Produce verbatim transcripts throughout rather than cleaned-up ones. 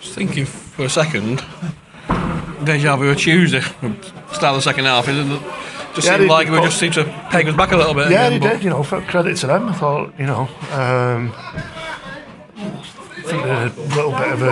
was thinking for a second, deja vu Tuesday, start of the second half. It just Yeah, seemed they- like we they- just seemed to peg us back a little bit. Yeah, again, they but- did. You know, for credit to them, I thought. You know, um, I think they had a little bit of a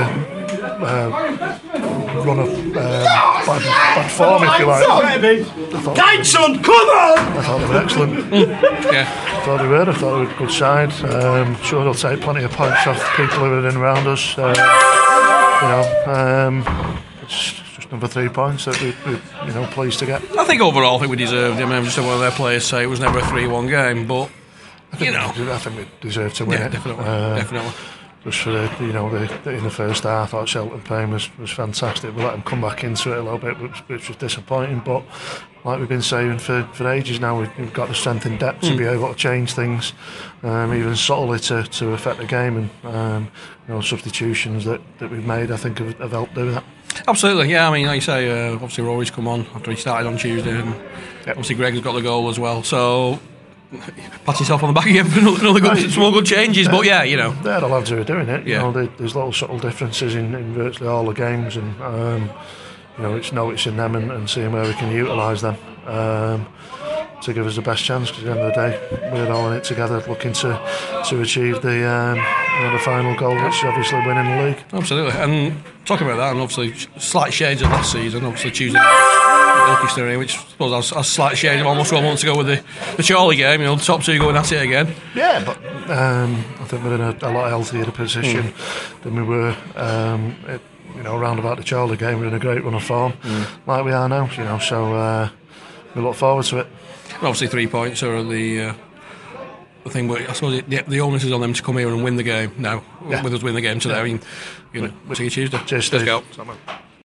uh, run of um, bad, bad form, if you like. I thought, Dyson, come on! I thought they were excellent. yeah. I thought they were. I thought they were a good side. Um, sure, they'll take plenty of points off people who are in around us. Uh, you know, um, it's just another three points that we, we, you know, pleased to get. I think overall, I think we deserved it. I mean, I've just had one of their players say it was never a three one game, but you know, I think we deserve to win yeah, it. definitely, Uh, definitely. Just for the, you know, the, the, in the first half, I thought Shelton Payne was, was fantastic. We let them come back into it a little bit, which, which was disappointing. But like we've been saying for, for ages now, we've, we've got the strength in depth mm. to be able to change things, um, even subtly to, to affect the game. And um, you know, substitutions that, that we've made, I think, have, have helped do that. Absolutely, yeah. I mean, like you say, uh, obviously Rory's come on after he started on Tuesday, and yep. obviously Greg's got the goal as well. So. Pat yourself on the back again for another good, some more good changes, but yeah, you know. They're the lads who are doing it. You yeah. know, they, there's little subtle differences in, in virtually all the games, and um, you know, it's noticing them and, and seeing where we can utilise them um, to give us the best chance. Because at the end of the day, we're all in it together, looking to to achieve the um, you know, the final goal, which is obviously winning the league. Absolutely, and talking about that, and obviously slight shades of last season. Obviously Tuesday. Ilkeston, which I suppose I was a slight shade of almost one month ago with the, the Charlie game, you know, the top two going at it again. Yeah, but um, I think we're in a, a lot healthier position mm. than we were, um, it, you know, around about the Charlie game. We're in a great run of form, mm. like we are now, you know, so uh, we look forward to it. And obviously three points are the uh, the thing, but I suppose the, the onus is on them to come here and win the game now, yeah. with us win the game today. Yeah. I mean, you know, we'll see you Tuesday. Cheers, Let's go.